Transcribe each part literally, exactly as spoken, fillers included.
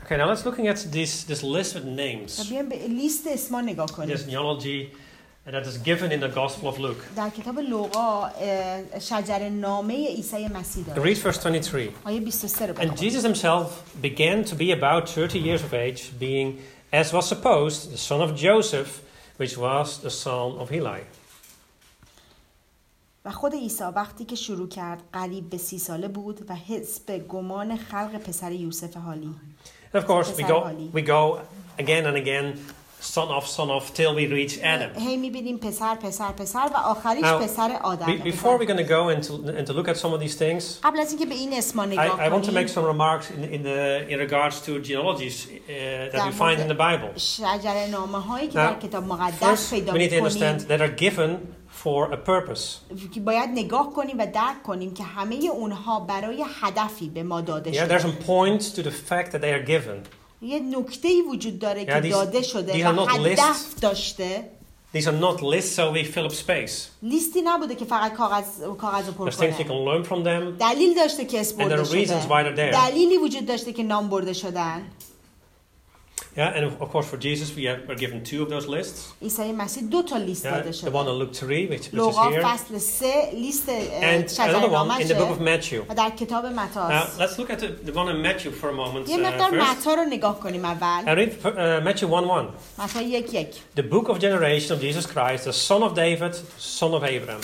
Okay, now let's looking at this this list with names. بیایم به لیست اسما نگاه کنیم. This genealogy that is given in the Gospel of Luke. در کتاب لوقا شجره نامه عیسی مسیح داره. Read verse twenty-three. آیه بیست و سه رو And بخونید. Jesus himself began to be about thirty years of age, being, as was supposed, the son of Joseph, which was the son of Heli. و خود عیسی وقتی که شروع کرد قریب به سی ساله بود و حسب گمان خلق پسر یوسف حالی. And of course, we go we go again and again, son of, son of, till we reach Adam. هی می‌بینیم پسر پسر پسر و آخریش Now, پسر آدم. be- before we're going to go into and to look at some of these things, قبل از اینکه به این اسما I, نگاه I want to make کنیم some remarks in, in the in regards to genealogies uh, that we find in the Bible. شجره نامه‌هایی که Now, در کتاب مقدس First, پیدا we need to understand می‌کنیم that are given for a purpose. که باید نگاه کنیم و درک کنیم که همه اونها برای هدفی به ما داده Yeah, there's شده. some points to the fact that they are given. یه نکته‌ای وجود داره Yeah, که these- داده these شده are و not هدف lists. داشته. These are not lists, so we fill up space. لیستی نبوده که فقط کاغذ کاغذ رو پر There's things you کنه. can learn from them. دلیل داشته که اسم And there برده are reasons why they're شده. there. دلیلی وجود داشته که نام برده شدن. Yeah, and of of course for Jesus we have, we're given two of those lists. عیسی مسیح دو تا لیست Yeah, داده the one شده. in Luke three, which, which is لوقا here, فصل سه لیست and شجره another one in the book of نامشه Matthew. و در کتاب Now متی. let's look at the, the one in Matthew for a moment یه uh, مقدار first. متی رو نگاه کنیم اول. I read uh, Matthew one one. متی یک یک. The book of generation of Jesus Christ, the son of David, son of Abraham.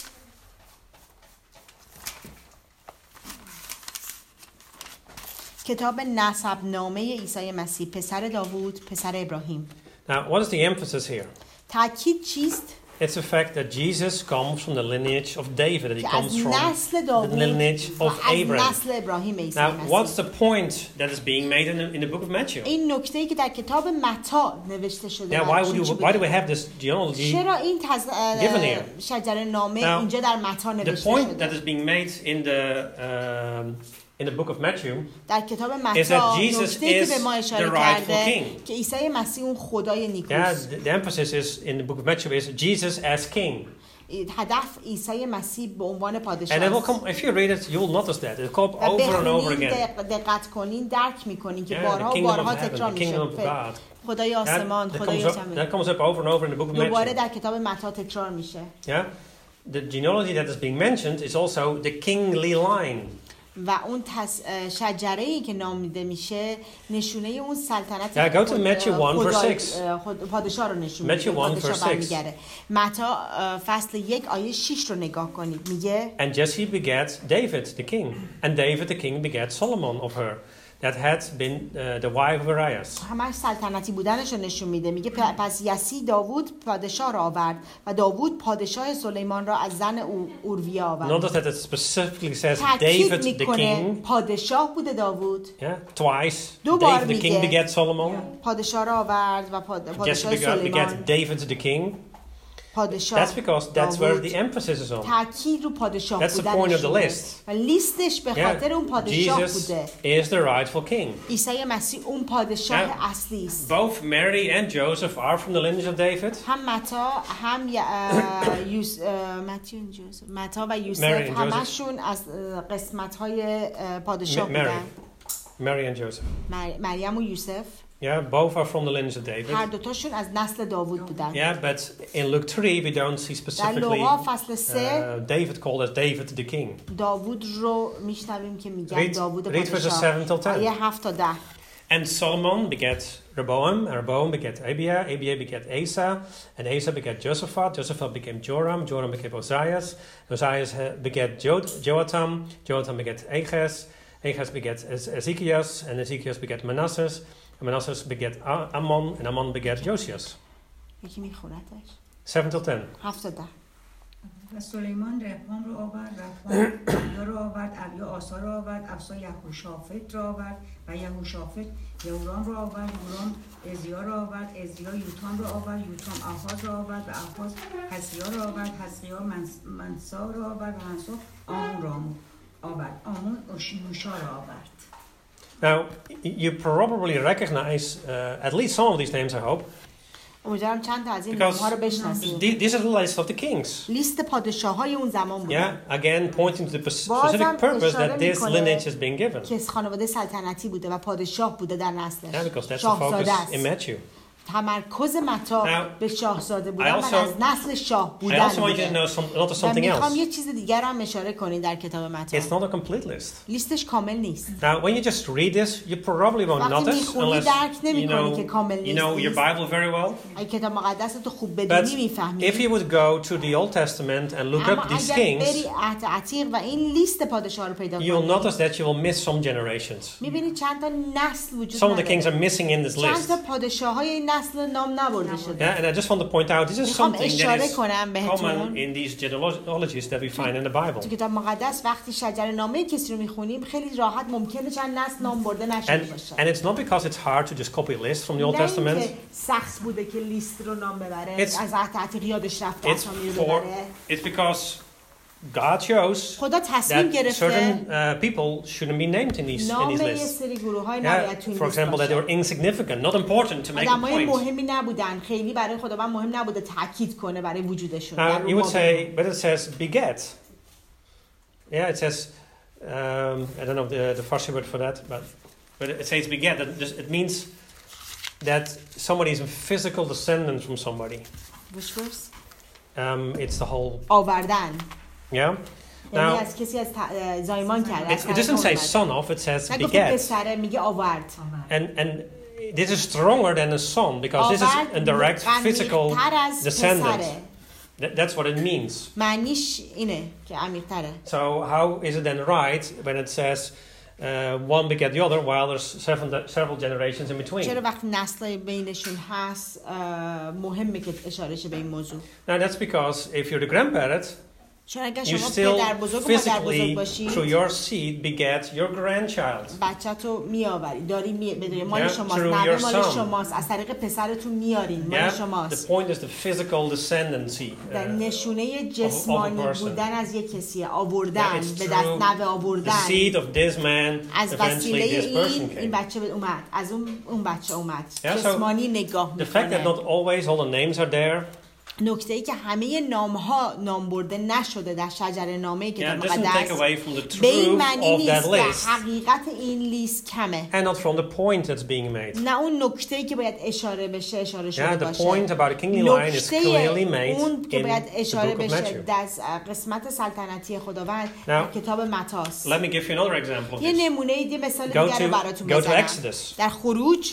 کتاب نسب نامه عیسی مسیح پسر داوود پسر ابراهیم. Now, what is the emphasis here? تاکید چیست؟ It's the fact that Jesus comes from the lineage of David, that he که comes از from نسل the داوود lineage و of از Abraham. نسل ابراهیم عیسی Now, what's مسیح. the point that is being made in the, in the book of Matthew? این نکته‌ای که در کتاب متی نوشته شده. Yeah, why would you? Why do we have this genealogy? چرا این تز... given here? شجره نامه Now, اینجا در متی The نوشته point that شده؟ is being made in the um, in the book of Matthew در کتاب is متی that Jesus نکته‌ای که is به ما the اشاره rightful کرده king. که عیسی مسیح اون خدای Yeah, نیکوست. the, the emphasis is in the book of Matthew is Jesus as king. هدف عیسی مسیح به عنوان پادشاه And it will است. come, if you read it, you'll notice that. It'll come up و over and over بخونین again. دق- دقت کنین درک میکنین که Yeah, بارها the و kingdom of بارها heaven, تکرار the میشه. kingdom of God. خدای That, آسمان، that, خدای comes up, زمین. that comes up over and over in the book of دوباره Matthew. در کتاب متی تکرار میشه. Yeah, the genealogy that is being mentioned is also the kingly line. و اون تص... شجره‌ای که نامیده میشه نشونه اون سلطنت Yeah, go to خود- Matthew one, خدای- verse six. خود... پادشاه رو نشون Matthew میده. one, پادشاه verse six. برمیگره. متی فصل یک آیه شش رو نگاه کنید. میگه And Jesse begat David the king, and David the king begat Solomon of her, that had been uh, the wife of Urias. همش سلطنتی بودنش رو نشون میده. میگه پ- پس یسی داوود پادشاه را آورد و داوود پادشاه سلیمان را از زن او اوریا آورد. Notice that it specifically says تاکید David the میکنه king. پادشاه بوده داوود. Yeah, twice. دو بار David the king میگه. begat Solomon. پادشاه را آورد و پاد... Jesse پادشاه begat, سلیمان. begat David the king. پادشاه That's because that's where داوود. the emphasis is on. تاکید رو پادشاه That's the بودنش point of the بوده. list. و لیستش به خاطر اون پادشاه Jesus بوده. is the rightful king. عیسی مسیح اون پادشاه Yeah. اصلی است. Both Mary and Joseph are from the lineage of David. هم متا هم ی- اه، یوس اه، متی و یوسف متا و یوسف Mary and Joseph. همشون از قسمت های پادشاه Ma- Mary. بودن. Mary and Joseph. مر- مریم و یوسف Yeah, both are from the lineage of David. هر دوتاشون از نسل داوود بودن. Yeah, but in Luke three we don't see در specifically لوقا فصل سه uh, David called as David the king. داوود رو میشنویم که میگن Read- داوود read verses پادشاه. seven till ten. آیه هفت تا ده. And Solomon begat Rehoboam, and Rehoboam begat Abia, Abia begat Asa, and Asa begat Josaphat, Josaphat became Joram, Joram became Ozias, Ozias uh, begat jo- Joatam, Joatam begat Ahaz, Ahaz begat Ez- Ezekias, and Ezekias begat Manasseh, and Manasseh begat A- Ammon, and Ammon begat Josias. یکی میخونتش. seven till ten. هفت تا ده. و سلیمان رپام رو آورد، رپام ابیا رو آورد، ابیا آسا رو آورد، افسا یهوشافت رو آورد و یهوشافت یهورام رو آورد، یهورام ازیا رو آورد، ازیا یوتام رو آورد، یوتام آحاز رو آورد و آحاز حزقیا رو آورد، حزقیا منس- منسا رو آورد و منسا آمون رو آورد، آمون یوشا رو آورد. Now, y- you probably recognize uh, at least some of these names, I hope. امیدوارم چند تا از این Because نام‌ها رو بشناسید. the- these are the list of the kings. لیست پادشاه‌های اون زمان Yeah, بودن again pointing to the pers- بازم specific purpose اشاره that this می‌کنه lineage is being given. که خانواده سلطنتی بوده و پادشاه بوده در Yeah, نسلش. because that's the focus شاهزاده است. in Matthew. تمرکز متا Now, به شاهزاده بودن I و also- از نسل شاه I بودن also want you to بوده. know some, notice و something میخوام else. یه چیز دیگر رو هم اشاره کنید در کتاب متا. It's not a complete list. لیستش کامل نیست. Now, when you just read this, you probably won't وقتی notice میخونی unless درک you نمی‌کنی know که کامل you know your نیست. Bible very well. اگه کتاب مقدس تو خوب But بدونی میفهمی. if you would go to the Old Testament and look اما up these اگر kings, بری عهد عتیق و این لیست پادشاه رو پیدا you'll کنی notice that you will miss some generations. میبینی چند تا نسل وجود Some of the kings نداره. are missing in this چند list. تا پادشاه های این نسل نام نبرده شده. Yeah, and I just want to point out this is میخوام something that اشاره is کنم بهتون common in these genealogies that we find in the تو Bible. کتاب مقدس وقتی شجره نامه کسی رو میخونیم خیلی راحت ممکنه چند نسل نام برده نشده And, باشه. and it's not because it's hard to just copy a list from the Old نه Testament. اینکه سخت بوده که لیست رو نام ببره It's- از عهد عتیق یادش رفته It's اسامی رو for ببره. it's because God chose خدا تصمیم that گرفته certain uh, people shouldn't be named in these in نام these یه lists. سری گروه های Yeah, نباید تو این for لیست example, that they were باشه. insignificant, not important to make a آدمای point. مهمی نبودن خیلی برای خداوند مهم نبوده تاکید کنه برای وجودشون در Now رو you would ما say, but it says beget. Yeah, it says um, I don't know the the Farsi word for that, but but it says beget. That just, it means that somebody is a physical descendant from somebody. Which verse؟ Um, it's the whole آوردن yeah. یعنی Now از کسی از ت- زایمان کرده it, it doesn't say son of, it says نگفت beget. پسره میگه آورد And and this is stronger than a son because this is a direct physical عمیق‌تر از descendant. پسره. That, that's what it means. معنیش اینه که عمیق‌تره. So how is it then right when it says uh, one beget the other while there's several several generations in between? چرا وقتی نسل بینشون هست اه، مهمه که اشاره شه به این موضوع؟ Now that's because if you're the grandparent, چون اگر you شما still پدر بزرگ و مادر بزرگ physically باشید through your seed beget your grandchild. بچه تو میآوری داری می بدونی مال Yeah, شماست through نوه your مال son. شماست از طریق پسرتون میارین مال Yeah, the شماست point is the physical descendancy. در Uh, نشونه جسمانی person. بودن از یک کسی yeah, آوردن it's به دست through نوه the آوردن seed of this man. از Eventually, وسیله this person این این came. بچه به اومد از اون اون بچه اومد Yeah, so جسمانی نگاه The fact that میکنه not always all the names are there, نکته ای که همه نام ها نام برده نشده در شجره نامه yeah, کتاب doesn't take مقدس away from the به این truth معنی of that نیست که list, حقیقت این لیست کمه and not from the point that's being made. نه اون نکته ای که باید اشاره بشه اشاره شده Yeah, the باشه point about the kingly line is clearly made اون که in باید the اشاره book of بشه Matthew. در قسمت سلطنتی خداوند Now, در کتاب متاست. Let me give you another example of یه this. نمونه یه مثال Go دیگر رو to, براتون go to بزنم Exodus. در خروج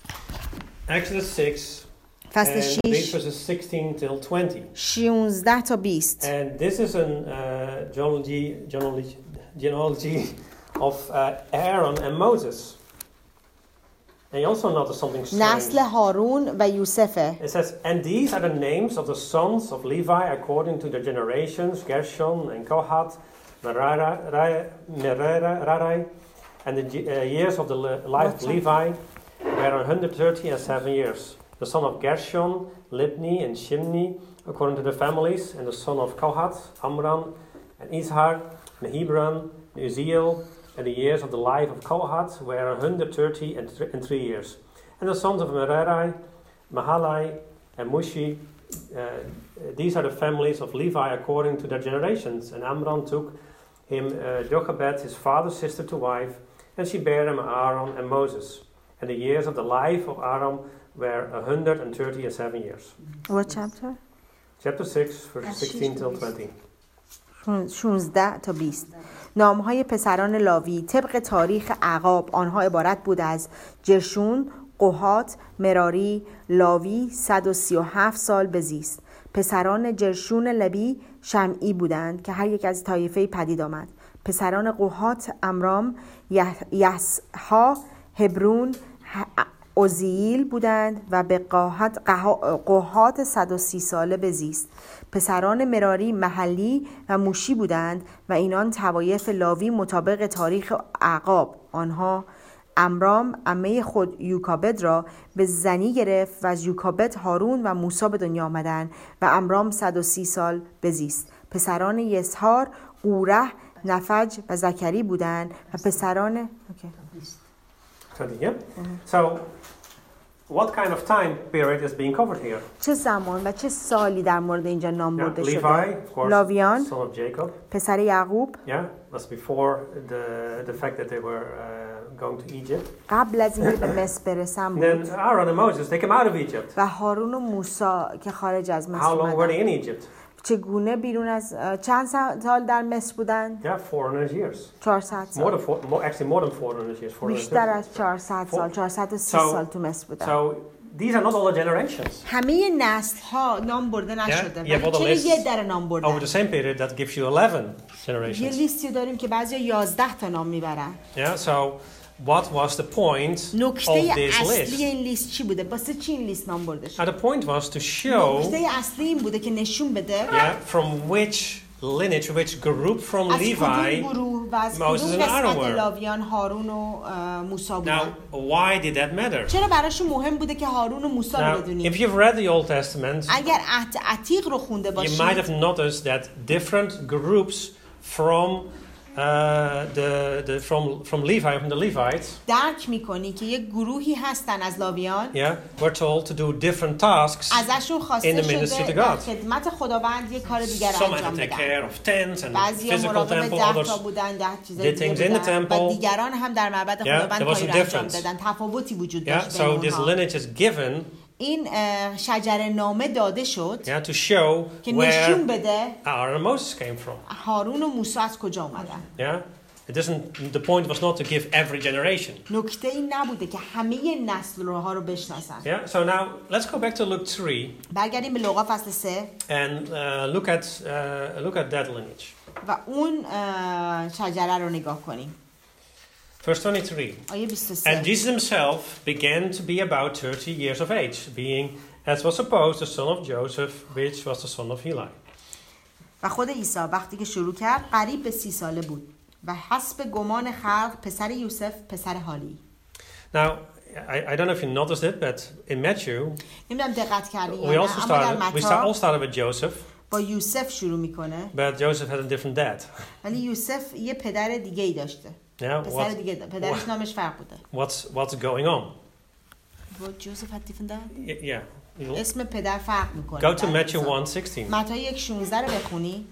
Exodus six, فصل and read شش verses sixteen till twenty. شانزده تا بیست And this is an uh, genealogy, genealogy, genealogy of uh, Aaron and Moses. And you also notice something strange. نسل هارون و یوسفه. It says, and these are the names of the sons of Levi according to their generations, Gershon and Kohath, Merari, Merari, and the uh, years of the le- life of Levi were one hundred thirty and seven years. The son of Gershon, Libni and Shimni, according to the families, and the son of Kohath, Amram and Izhar, and Hebron, and Uziel, and the years of the life of Kohath were one hundred thirty and, th- and three years. And the sons of Merari, Mahalai, and Mushi, uh, these are the families of Levi according to their generations. And Amram took him uh, Jochebed, his father's sister, to wife, and she bare him Aaron and Moses. And the years of the life of Aaron were one hundred thirty and seven years. What chapter? Chapter six, verse sixteen till twenty. شانزده تا بیست نامهای پسران لاوی طبق تاریخ اعقاب آنها عبارت بود از جرشون، قحات، مراری، لاوی صد و سی و هفت سال بزیست. پسران جرشون لبی شمعی بودند که هر یک از طایفه پدید آمد. پسران قحات امرام، یسها، هبرون، عزیل بودند و به قحات قحات صد و سی ساله بزیست. پسران مراری محلی و موشی بودند و اینان طوایف لاوی مطابق تاریخ اعقاب. آنها امرام عمه خود یوکابد را به زنی گرفت و از یوکابد هارون و موسی به دنیا آمدند و امرام صد و سی سال بزیست. پسران یسهار قوره، نفج و زکری بودند و پسران okay. twenty, yeah? Mm-hmm. So, what kind of time period is being covered here? چه زمان و چه سالی در مورد اینجا نام Yeah, برده Levi, شده؟ of course, لاویان، son of Jacob. پسر یعقوب، Yeah, that's before the the fact that they were uh, going to Egypt. قبل از اینکه به مصر برسن And then بود. Aaron and Moses, they came out of Egypt. و هارون و موسی که خارج از مصر How long were they اومدن. in Egypt? چگونه بیرون از چند سال در مصر بودن؟ Yeah, four hundred years. چهارصد More سال. than four, more, actually more than four hundred years. four hundred بیشتر fifty. از چهارصد سال، چهارصد و سی So- سال تو مصر بودن. So these are not all the generations. همه نسل ها نام برده نشده. Yeah, yeah, but the چرا list یه در نام Over بردن؟ the same period, that gives you eleven یه generations. لیستی داریم که بعضی یازده تا نام میبرن. Yeah, so what was the point of نکته this اصلی list? این لیست چی بوده؟ واسه چی این لیست نام برده شد؟ And the point was to show, نکته اصلی این بوده که نشون بده yeah, from which lineage, which group from از کدوم Levi. گروه و از Moses کدوم and Aaron قسمت were. لاویان هارون و اه، موسی Now, بودن. why did that matter? چرا براشون مهم بوده که هارون و موسی رو Now, بدونیم؟ if you've read the Old Testament, اگر عهد عتیق رو خونده you might باشید have noticed that different groups from uh, the, the from from Levi, from the Levites, درک میکنی که یک گروهی هستن از لاویان yeah, were told to do different tasks. ازشون In خواسته the ministry شده to در God. خدمت خداوند یک کار دیگر Some had انجام to take بدن. care of tents and بعضی physical مراقب temple, ده others. تا بودن، ده چیز did دیگه things in the بودن temple. و دیگران هم در معبد Yeah, خداوند there was کاری a رو انجام difference. دادن. تفاوتی وجود Yeah, داشت so بین this اونها. lineage is given, این اه، شجره نامه داده شد yeah, to show که نشون where بده Aaron and Moses came from. هارون و موسی از کجا اومدن. Yeah, it doesn't. The point was not to give every generation. نکته این نبوده که همه نسل روها رو بشناسن. Yeah. So now let's go back to Luke three برگردیم به لوقا فصل سه and uh, look at uh, look at that lineage. و اون اه، شجره رو نگاه کنیم. Verse twenty-three. آیه بیست و And سه. Jesus himself began to be about thirty years of age, being, as was supposed, the son of Joseph, which was the son of Heli. و خود عیسی وقتی که شروع کرد قریب به سی ساله بود و حسب گمان خلق پسر یوسف پسر حالی. Now, I, I don't know if you noticed it, but in Matthew, نمیدونم دقت کردین we یا also نه، اما در started. We start, all متی started with Joseph, با یوسف شروع میکنه but Joseph had a different dad. ولی یوسف یه پدر دیگه ای داشته. Yeah. پسر What, دیگه دا. پدرش what- نامش فرق بوده. what's what's going on? But Joseph had different dad. Y- yeah. You'll اسم پدر فرق میکنه. go to Matthew one sixteen. متی یک شانزده رو بخونی.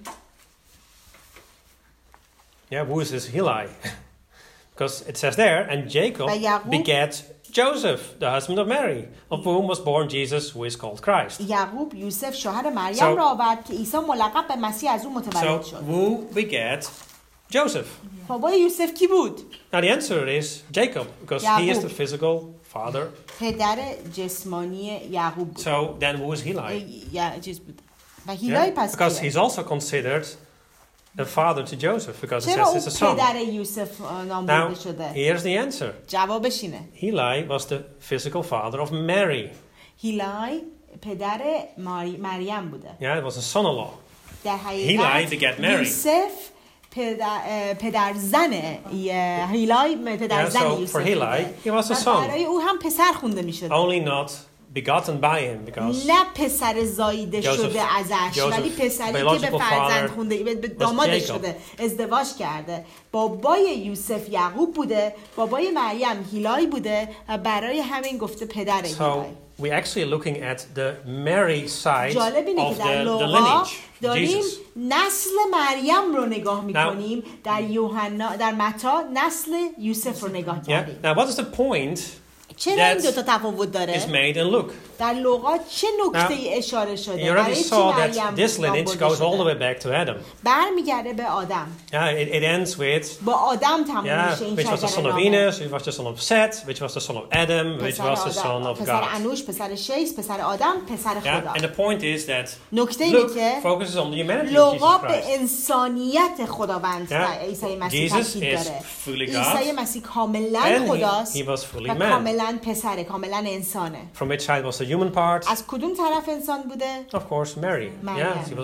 Yeah. Who is this Heli? Because it says there, and Jacob Bij Jacob. begat Joseph, the husband of Mary, of whom was born Jesus, who is called Christ. یعقوب یوسف شوهر مریم So- را آورد که عیسی ملقب به مسیح از او متولد So, شد. who begat Joseph? بابای یوسف کی بود؟ Now the answer is Jacob, because he is Jacob. the physical father. پدر جسمانی یعقوب بود. So then who is Heli? یا چیز بود. و هیلای Yeah? پس Because کیه؟ he's also considered a father to Joseph, because it چرا says اون it's a son. پدر یوسف آه، نام Now, برده شده؟ here's the answer. جوابش اینه. Heli was the physical father of Mary. هیلای پدر ماری... مریم بوده. Yeah, it was a son-in-law. در هیلای حقیقت begat Mary. یوسف پدر, اه، پدر زن هیلای پدر Yeah, زن so یوسف for Heli, بوده. he was a و son. برای او هم پسر خونده می شده. Only not begotten by him, because نه پسر زایده Joseph- شده ازش Joseph ولی پسری که biological به فرزند father خونده به- به was دامادش Jacob. شده ازدواج کرده. بابای یوسف یعقوب بوده، بابای مریم هیلای بوده و برای همین گفته پدر so هیلای. we're actually looking at the Mary side جالب اینه of که در the, the لوقا lineage, داریم Jesus. نسل مریم رو نگاه میکنیم، در یوحنا در متی نسل یوسف رو نگاه Yeah. کردیم. Now, what is the point چرا این that دوتا تفاوت is داره؟ made in Luke? در لوقا چه نکته Now, ای اشاره You شده؟ already برای چی saw that مریم this نام lineage برده goes all the شده؟ way back to Adam. برمیگرده به آدم. Yeah, it, it ends with با آدم تموم yeah, میشه این which was the son شجره of نامه. Venus, which was the son of Seth, which was the son of Adam, which پسر was the son آدم، of پسر God. انوش، پسر شیس، پسر آدم، پسر Yeah, خدا. and the point is that نکته اینه Luke که focuses on the humanity of لوقا Jesus به Christ. انسانیت خداوند Yeah. عیسی مسیح Jesus تاکید is داره. fully God. عیسی مسیح کاملا And he- خداست he was fully و man. کاملا پسره، کاملا انسانه. From which side was the human part? از کدوم طرف انسان بوده؟ Of course, Mary. Mary. Yeah, she was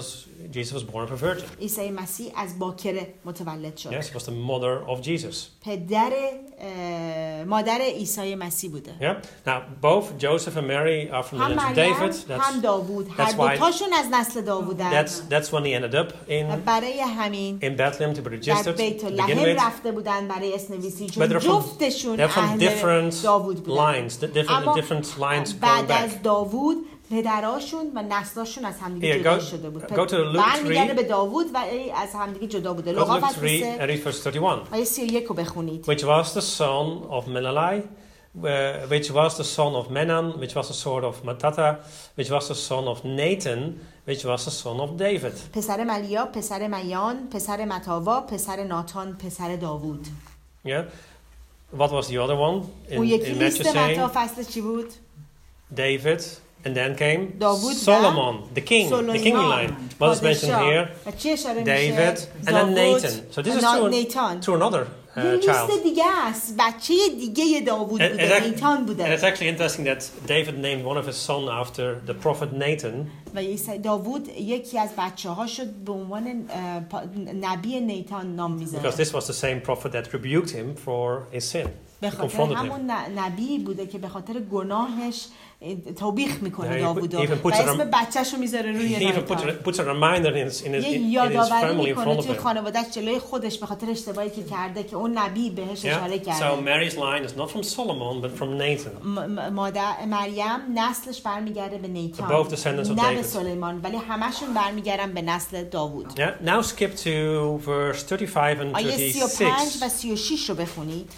Jesus was born of a virgin. عیسی مسیح از باکره متولد شد. Yes, she was the mother of Jesus. پدر اه، مادر عیسی مسیح بوده. Yeah. Now, both Joseph and Mary are from the هم lineage of مریم David. هم داوود، هر that's why- دوتاشون از نسل داوودن. That's that's when he ended up و in برای همین in Bethlehem to be در registered بیت to begin لحم with. رفته بودن برای اسمنویسی But چون they're from, جفتشون they're from اهل different داوود بودن. lines, the different اما different lines going بعد back. از داوود پدراشون و نسلاشون از همدیگه Here, جدا go- شده بود. go to Luke برمیگرده three. به داوود و ای از همدیگه جدا بوده. Go to لوقا Luke فصل three سه and read verse thirty-one. آیه سی و یک رو بخونید. Which was the son of Melali, uh, which was the son of Menan, which was the son of Mattatha, which was the son of Nathan, which was the son of David. پسر ملیا، پسر میان، پسر متاوا، پسر ناتان، پسر داوود. Yeah. What was the other one in, اون یکی in لیست Matthew متا saying? فصل چی بود؟ David, and then came داوود و Solomon, the king, the سلیمان، kingly line. What is mentioned پادشاه. here? و چی اشاره David, میشه؟ and then داوود Nathan. So this و is نا- to, نیتان. to another یه uh, لیست child. دیگه است. بچه دیگه داوود And, and بوده، ac- نیتان and بوده. it's actually interesting that David named one of his sons after the prophet Nathan. و عیسی- داوود یکی از بچه ها شد به عنوان اه، پا- نبی نیتان نام Because میذاره. this was the same prophet that rebuked him for his sin. به He خاطر confronted him. همون ن- نبی بوده که به خاطر گناهش اه، توبیخ میکنه Yeah, he داوود put- even و puts a اسم rem- بچهش رو میذاره روی He even puts نیتان. a, puts a reminder in his, in his, یه in, in his یادآوری family in میکنه front of توی him. خانواده‌اش جلوی خودش به خاطر اشتباهی که کرده که اون نبی بهش اشاره Yeah. So کرده. Mary's line is not from Solomon, but from Nathan. م- م- مادر مریم نسلش برمیگرده به نیتان، Both descendants of نه به David. سلیمان، ولی همشون برمیگردن به نسل داوود. Yeah. Now skip to verse thirty-five and آیه سی و پنج و thirty-six. سی و شش رو بخونید.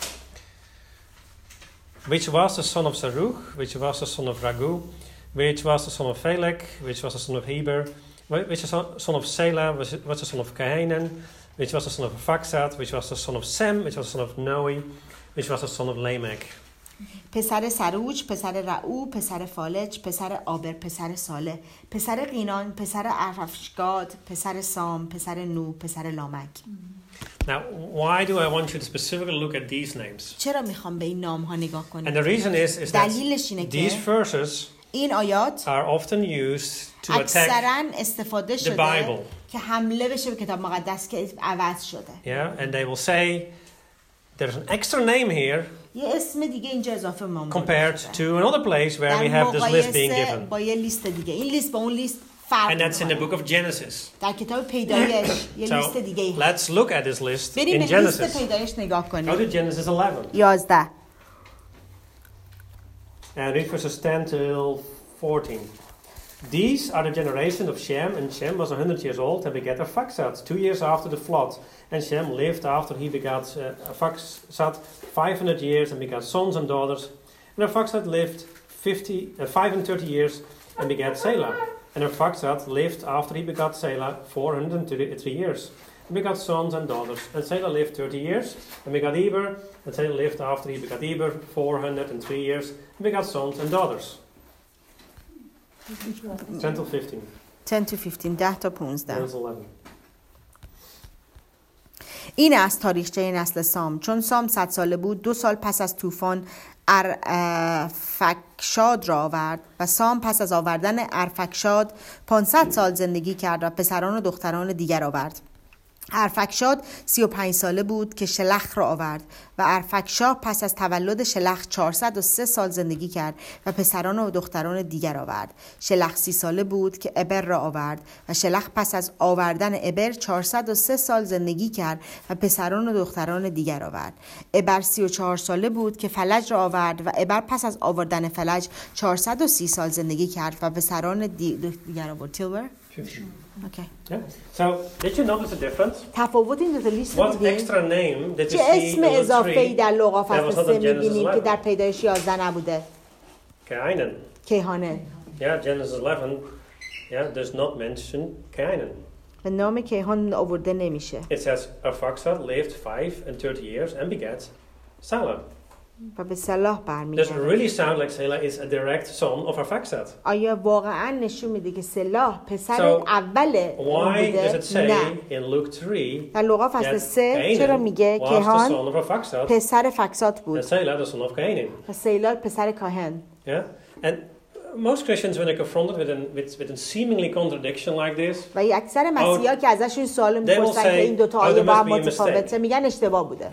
Which was the son of Saruch, which was the son of Ragu, which was the son of Phalek, which was the son of Heber, which was the son of Selah, which was the son of Cainan, which was the son of Faxad, which was the son of Sem, which was the son of Noe, which was the son of Lamech. پسر سروج، پسر رعو، پسر فالج، پسر آبر، پسر ساله، پسر قینان، پسر ارفشگاد، پسر سام، پسر نو، پسر لامک. Now, why do I want you to specifically look at these names? چرا میخوام به این نام ها نگاه And کنیم؟ the reason is, is دلیلش اینه that که these verses این آیات are often used to attack اکثرا استفاده the شده Bible. که حمله بشه به کتاب مقدس که عوض شده. Yeah, and they will say there's an extra name here یه اسم دیگه اینجا اضافه ما compared to another place where we در have this list being مقایسه given. با یه لیست دیگه. این لیست با اون لیست فرق And that's in the می‌کنه. book of Genesis. در کتاب پیدایش یه So لیست دیگه هست. let's look at this list بریم in به لیست Genesis. پیدایش نگاه Go کنیم. to Genesis eleven یازده. and read verses ten till fourteen. These are the generation of Shem, and Shem was a hundred years old and begat Arphaxad two years after the flood. And Shem lived after he begat uh, Arphaxad five hundred years and begat sons and daughters. And Arphaxad lived fifty, uh, five and thirty years and begat Selah. And Arphaxad lived after he begat Selah four hundred and thirty-three years and begat sons and daughters. And Selah lived thirty years and begat Eber. And Selah lived after he begat Eber four hundred and three years and begat sons and daughters. ten till fifteen. ده تا پانزده. ده تا پانزده. Genesis eleven. این است تاریخچه نسل سام. چون سام صد ساله بود دو سال پس از طوفان ارفکشاد را آورد و سام پس از آوردن ارفکشاد پانصد سال زندگی کرد و پسران و دختران دیگر آورد. ارفکشاد سی و پنج ساله بود که شلخ را آورد و ارفکشاد پس از تولد شلخ چهارصد و سه سال زندگی کرد و پسران و دختران دیگر آورد. شلخ سی ساله بود که ابر را آورد و شلخ پس از آوردن ابر چهارصد و سه سال زندگی کرد و پسران و دختران دیگر آورد. ابر سی و چهار ساله بود که فلج را آورد و ابر پس از آوردن فلج چهارصد و سی سال زندگی کرد و پسران دیگر آورد. تیلور؟ Okay. Yeah. So, did you notice the difference? تفاوت این دو تا لیست What دیگه extra name did you چه see اسم in Luke اضافه‌ای three در لوقا that فصل was not سه in Genesis می‌بینیم که در eleven? پیدایش یازده نبوده؟ Cainan. کیهانه. Yeah, Genesis eleven. Yeah, does not mention Cainan. به نام کیهان آورده نمیشه. It says Arphaxad lived five and thirty years and begat Salah. و به صلاح Does it برمیگرده. really sound like Selah is a direct son of Arphaxad? آیا واقعا نشون میده که صلاح پسر So, اول اون Why does it بوده؟ say نه. in Luke three در لوقا فصل that سه چرا Cainan میگه was the کیهان son of Arphaxad پسر فکسات and بود Selah the son of Cainan? و سیلال پسر کاهن؟ Yeah, and most Christians, when they're confronted with, an, with, with a seemingly contradiction like this, و اکثر مسیحا که ازشون سوال می‌پرسن که این دو تا آیه با هم متفاوته میگن اشتباه بوده.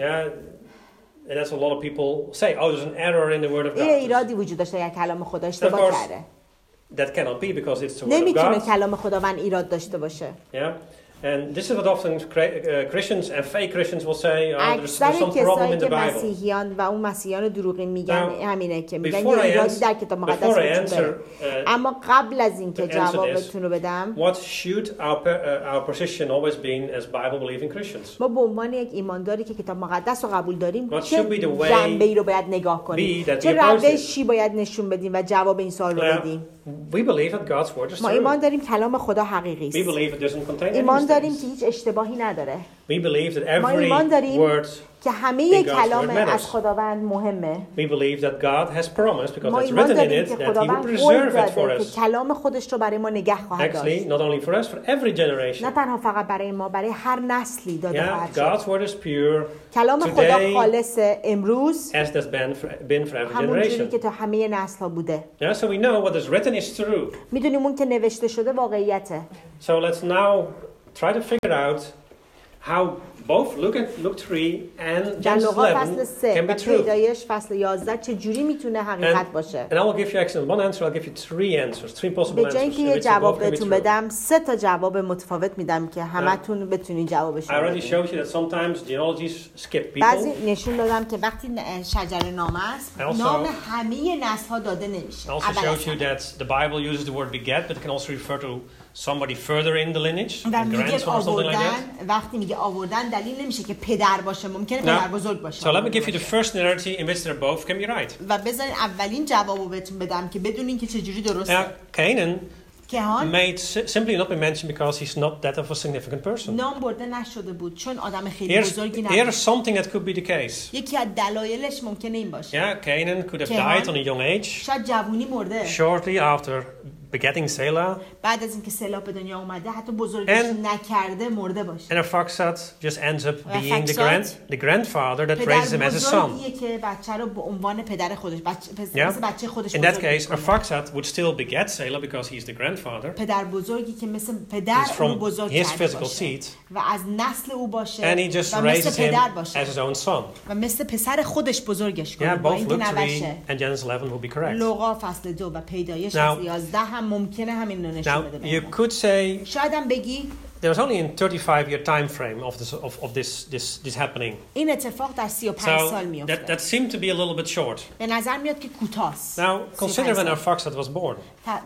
Yeah, and that's what a lot of people say. Oh, there's an error in the word of God. یه ایرادی وجود داشته در کلام خدا اشتباه کرده. That cannot be because it's the word of God. نمیتونه کلام خداوند ایراد داشته باشه. Yeah. And this is what often Christians and fake Christians will say, oh, there's, there's some problem in the Bible. مسیحیان و اون مسیحیان دروغین میگن همینه که میگن یه ایرادی در کتاب مقدس وجود داره. اما قبل از اینکه جوابتون رو بدم، what should our our position always been as Bible believing Christians? ما به عنوان یک ایمانداری که کتاب مقدس رو قبول داریم چه جنبه‌ای رو باید نگاه کنیم؟ چه روشی باید نشون بدیم و جواب این سوال رو بدیم؟ We believe that God's word is true. ما ایمان داریم کلام خدا حقیقی است. We believe it doesn't contain any ایمان داریم که هیچ اشتباهی نداره. We believe that every ما ایمان داریم word که همه کلام از خداوند مهمه. We believe that God has promised because it's written in it that he will preserve it for us. که کلام خودش رو برای ما نگه خواهد داشت. Actually, not only for us, for every generation. نه تنها فقط برای ما، برای هر نسلی داده خواهد شد. God's word is pure. کلام خدا خالص امروز as has been for, been for every همونجوری که تا همه نسل‌ها بوده. Yeah, so we know what is written is true. میدونیم اون که نوشته شده واقعیته. So let's now try to figure out how both Luke and Luke three and Genesis eleven can be true. پیدایش فصل یازده چه جوری میتونه حقیقت باشه. And I will give you actually one answer. I'll give you three answers, three possible answers. به جای اینکه یه جواب بهتون بدم، سه تا جواب متفاوت میدم که همتون بتونین جوابش رو بدین. I already showed you that sometimes genealogies skip people. بعضی نشون دادم که وقتی شجره نامه است، نام همه نسل‌ها داده نمیشه. I also showed you that the Bible uses the word beget, but it can also refer to somebody further in the lineage, grandson or something like that. وقتی میگه آوردن دلیل نمیشه که پدر باشه، ممکنه پدر بزرگ باشه. So let me give you the first narrative in which they both can be right. و بذارین اولین جوابو بهتون بدم که بدونین که چجوری درسته. Now, Canaan کهان made simply not be mentioned because he's not that of a significant person. نام برده نشده بود چون آدم خیلی بزرگی نبود. Here's something that could be the case. یکی از دلایلش ممکنه این باشه. Yeah, Canaan could have died on a young age. شاید جوونی مرده. Shortly after begetting Selah. بعد از اینکه سلا به دنیا اومده حتی بزرگش نکرده مرده باشه. And Arphaxad just ends up being the grand the grandfather that raised him as a son. که بچه رو به عنوان پدر خودش بچه مثل بچه خودش In that case, Arphaxad would still beget Selah because he's the grandfather. پدر بزرگی که مثل پدر رو بزرگ کرده باشه و از نسل او باشه and he just raises him as his own son. و مثل پسر خودش بزرگش کنه. Yeah, both Luke three and Genesis eleven will be correct. لوقا فصل دو و پیدایش فصل یازده هم ممکنه همین رو نشون بده. Now, you could say شاید هم بگی there's only a thirty-five year time frame of this of, of this this this happening. این اتفاق در سی و پنج سال میفته. That that seemed to be a little bit short. به نظر میاد که کوتاست. Now, consider when Arphaxad was born.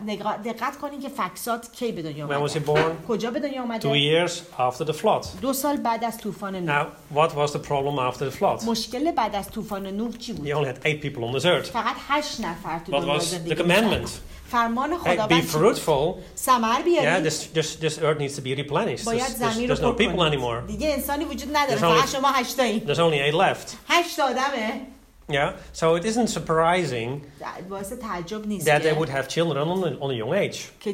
دقت کنین که فکساد کی به دنیا اومد. When was he born? کجا به دنیا اومده؟ Two years after the flood. دو سال بعد از طوفان نوح. Now, what was the problem after the flood? مشکل بعد از طوفان نوح چی بود؟ You only had eight people on this earth. فقط هشت نفر تو دنیا زندگی می‌کردند. What was the commandment? فرمان خداوند be fruitful. ثمر بیارید. Yeah, this this this earth needs to be replenished. باید زمین رو There's no people anymore. دیگه انسانی وجود نداره. فقط شما هشت تایید. There's only eight left. هشت آدمه. Yeah, so it isn't surprising that they would have children on a, on a young age.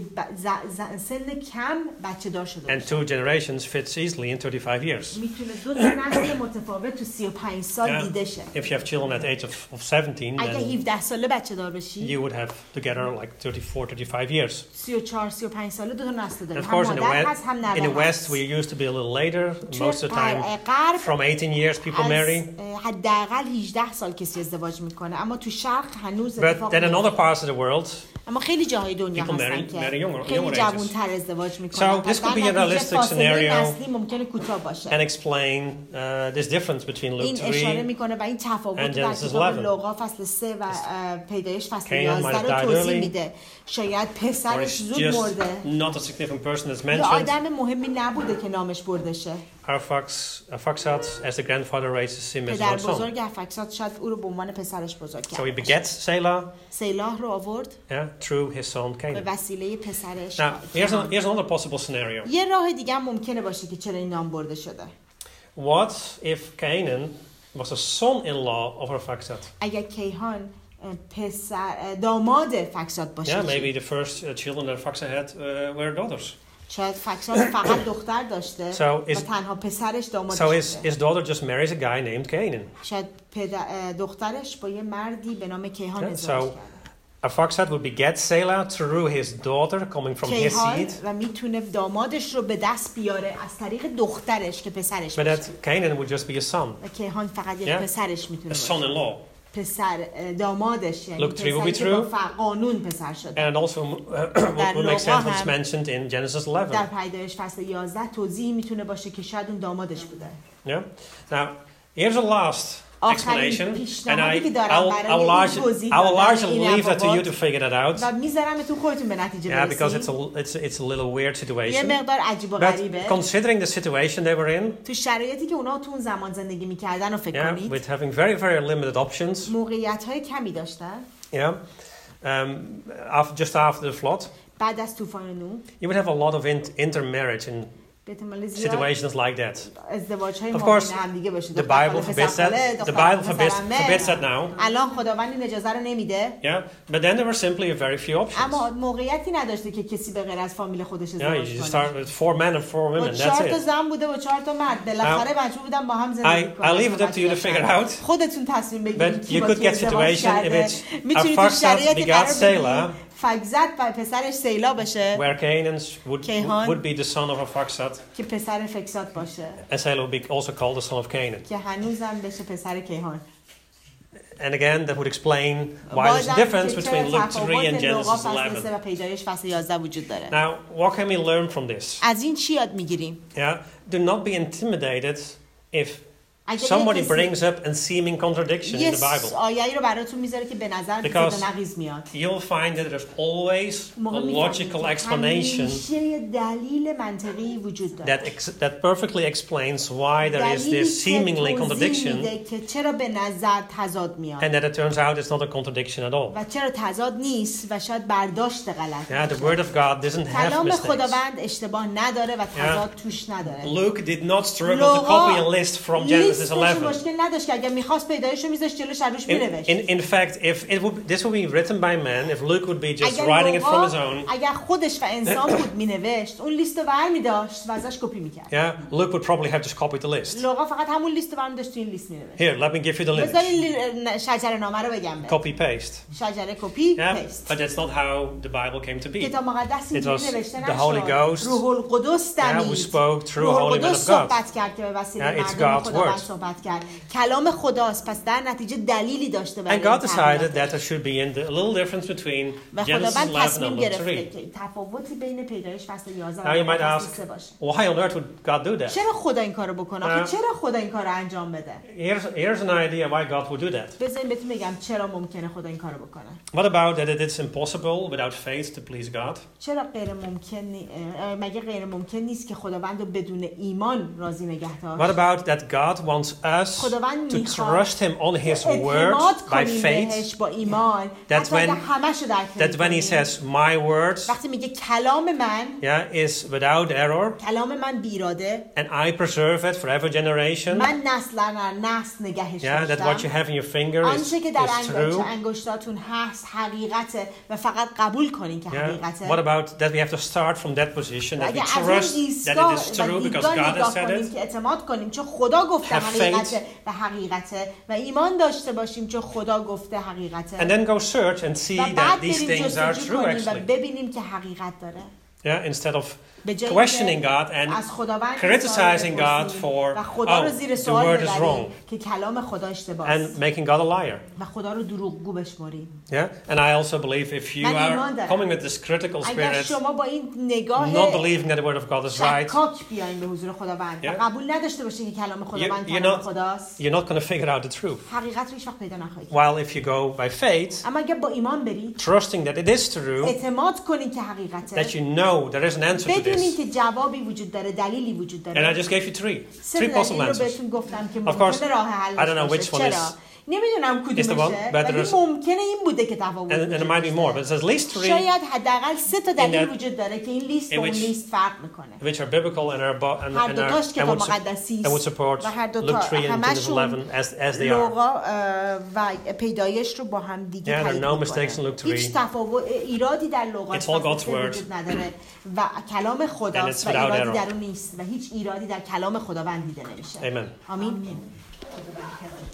And two generations fits easily in thirty-five years. Yeah. If you have children at the age of, of seventeen, then you would have together like thirty-four, thirty-five years. And of course, in the, West, in the West, we used to be a little later. Most of the time, from eighteen years, people marry. ازدواج میکنه اما تو شرق هنوز اتفاق میفته. But then in other parts of the world, اما خیلی جاهای دنیا هستن که خیلی جوان‌تر ازدواج میکنن. So this could be a realistic scenario ممکنه کوتاه باشه. And explain uh, this difference between Luke این اشاره میکنه و این تفاوت در کتاب لوقا فصل سه و پیدایش فصل یازده رو توضیح میده. شاید پسرش زود مرده. Not a significant person is mentioned. آدم مهمی نبوده که نامش برده شه. Arphaxad, as the grandfather, raises him as پدر a son. بزرگ ارفاکساد شاید او رو به عنوان پسرش بزرگ کرد. So he begets Selah. سیلاه رو آورد. Yeah, through his son Canaan. به وسیله پسرش. Now, here's, an, here's another possible scenario. یه راه دیگه هم ممکنه باشه که چرا این نام برده شده. What if Canaan was a son-in-law of Arphaxad? اگر کیهان پسر داماد فکساد باشه. Yeah, maybe the first uh, children that Arphaxad had uh, were daughters. شاید فکساد فقط دختر داشته so و is, تنها پسرش داماد so his, his daughter just marries a guy named Canaan. شاید پدر دخترش با یه مردی به نام کیهان ازدواج so, کرد. Arphaxad would beget Selah through his daughter coming from his کیهان seed. و میتونه دامادش رو به دست بیاره از طریق دخترش که پسرش But میشه that Canaan would just be a son, و کیهان فقط یک Yeah. پسرش a میتونه باشه son-in-law. پسر دامادش یعنی Luke three will be پسری که با true. ف- قانون پسر شده. And also uh, would would make sense when it's mentioned in Genesis در eleven. پیدایش فصل یازده توضیحی میتونه باشه که شاید اون دامادش بوده. Yeah. Now, here's a last explanation, and I, I will, I will largely, I will largely leave that to you to figure that out. و میذارمتون خودتون به نتیجه Yeah, because it's برسید. a, it's, it's a little weird یه situation. مقدار عجیب و غریبه. But considering the situation they were in, تو شرایطی که اونا تو اون زمان زندگی میکردن رو فکر yeah, کنید. with having very, very limited options, موقعیت‌های کمی داشتن. yeah, um, after, just after the flood, بعد از طوفان نوح you would have a lot of in, intermarriage in به احتمال زیاد situations like that. ازدواج‌های Of مابین course, هم دیگه باشه. The Bible forbids that. The Bible forbids, forbids that now. الان خداوند این اجازه رو نمیده. Yeah, but then there were simply a very few options. اما موقعیتی نداشته که کسی به غیر از فامیل خودش Yeah, ازدواج you کنه. start with four men and four با women. چهار That's تا it. زن بوده و چهار تا مرد. بالاخره بچه‌ها بودن با هم I, زندگی I کنن. leave it up to you to figure out. خودتون تصمیم بگیرید But کی you با could کی get ازدواج situation کرده. in which میتونید تو Arphaxad شرایطی begat قرار Selah, بگیرید فگزد و پسرش سیلا بشه where Canaan would, کیهان. would be the son of Arphaxad, که پسر فکساد باشه and Selah would be also called the son of Canaan. که هنوزم بشه پسر کیهان. And again, that would explain why there's a بازم difference که between چرا Luke three and تفاوت لوقا Genesis فصل سه eleven. و پیدایش فصل یازده وجود داره. Now, what can we learn from this? از این چی یاد میگیریم؟ Yeah, do not be intimidated if اگه somebody یه کسی brings up and seeming contradiction in یه the Bible. آیه‌ای رو براتون میذاره که به نظر Because ضد و نقیض میاد. You'll find that there's always a موقع می‌فهمید logical که explanation همیشه یه دلیل منطقی وجود داره. that ex- that perfectly explains why there is دلیلی this که seemingly توضیح contradiction, میده که چرا به نظر تضاد میاد and that it turns out it's not a contradiction at all. و چرا تضاد نیست و شاید برداشت غلط Yeah, the باشه. Word of God doesn't have کلام mistakes. خداوند اشتباه نداره و تضاد توش نداره. Luke did not struggle to copy a list from Genesis لیستش eleven. مشکل نداشت که اگر میخواست پیدایش رو میذاشت جلوش روش In, مینوشت. in, in fact, if it would, this would be written by men, if Luke would be just اگر writing it from his لوقا own, اگر خودش و انسان بود مینوشت اون لیست رو برمی‌داشت و ازش کپی میکرد. yeah, Luke would probably have just copied the list. لوقا فقط همون لیست رو برمی‌داشت تو این لیست مینوشت. Here, let me give you the list. بذارین شجره نامه رو بگم به. Copy paste. شجره کپی Yeah, پیست. but that's not how the Bible came to be. کتاب مقدس It اینجوری was نوشته the Holy نشد. Ghost, روح القدس yeah, who دمید. spoke through a روح holy man القدس of God. صحبت کرد که به وسیله Yeah, it's مردم God's خداوند word. صحبت کرد. کلام خداست پس در نتیجه دلیلی داشته برای And God این decided تغییرات. that there should be in the, a little difference between و Genesis خداوند eleven تصمیم and Luke گرفته three. که تفاوتی بین پیدایش فصل یازده Now you و might فصل ask, سه باشه. why on earth would God do that? چرا خدا این کارو بکنه؟ آخه Uh, چرا خدا این کارو انجام بده؟ Here's, here's an idea why God would do that. بذارین بهتون بگم چرا ممکنه خدا این کارو بکنه. What about that it is impossible without faith to please God? چرا غیر ممکن نی- اه، مگه غیر ممکن نیست که خداوند رو بدون ایمان راضی نگه What داشت؟ about that God wants us خداوند to میخواد trust Him on His word اعتماد by کنیم faith? بهش با ایمان That حتی اگه when- همشو درک That when He نمی‌کنیم. says, my words, وقتی میگه کلام من yeah, is without error, کلام من بیراده and I preserve it for every generation, من نسل در نسل نگهش yeah, that what you داشتم have in your finger is, آنچه که در is انگشت true. انگشتاتون هست حقیقته و فقط قبول کنین که Yeah. حقیقته What about that we have to start from that position, that we اگه از این trust that ایستگاه it is و true because دیدگاه God has نگاه said کنیم it, که اعتماد کنیم چون خدا گفته Have حقیقته faith. و حقیقته و ایمان داشته باشیم چون خدا گفته حقیقته and then go search and see و that بعد these بریم things are جستجو true کنیم و actually. ببینیم که حقیقت داره Yeah, instead of به جایی questioning که God and از خداوند criticizing سوال God بپرسیم for, و خدا رو oh, زیر the سوال word is ببریم wrong, که کلام خدا اشتباهه and making God a liar. و خدا رو دروغگو بشماریم. Yeah, and I also believe if you من ایمان are دارم. coming with this critical اگر spirit, شما با این نگاه not believing that the word of God is right, شکاک بیاین به حضور خداوند و Yeah. قبول نداشته باشین که کلام خداوند You- you're کلام not- خداست you're not going to figure out the truth. حقیقت رو هیچ وقت پیدا نخواهید کرد. While if you go by faith, اما اگه با ایمان برید trusting that it is true, اعتماد کنین که حقیقته that you know there is an answer to بدونین this. که جوابی وجود داره دلیلی وجود And I داره just gave you three, سه three possible دلیل رو answers. بهتون گفتم که Of course, ممکنه راه حل I don't know which one چرا is- نمیدونم is the one, کدومشه but ولی there's- ممکنه این بوده که تفاوت And, and there وجود might be more, but داشته. there's at least three شاید حداقل سه تا دلیل that- وجود داره که این لیست in با اون which- لیست فرق میکنه which are biblical and are abo- and, هر and, are, دوتاش and, کتاب would, su- مقدسی and would support و هر Luke دوتا three and Genesis همشون eleven as, as they are. لوقا اه، و پیدایش رو با هم دیگه Yeah, there are تایید no می‌کنه. mistakes in Luke هیچ three. تفاوت ایرادی در لوقا It's all God's فصل سه word. وجود نداره و کلام And خداست it's و without ایرادی error. در اون نیست و هیچ ایرادی در کلام خداوند دیده نمیشه Amen. آمین